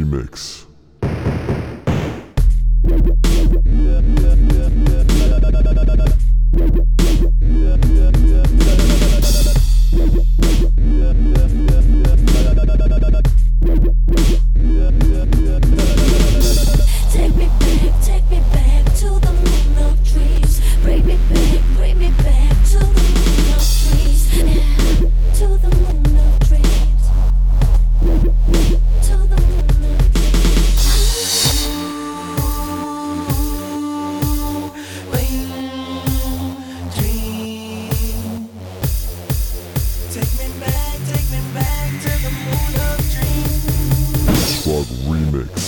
Remix. Take me back to the moon of dreams. Bring me back to the moon of dreams. To the moon of dreams. To the moon of dreams. Take me back to the moon of dreams. Bug Remix.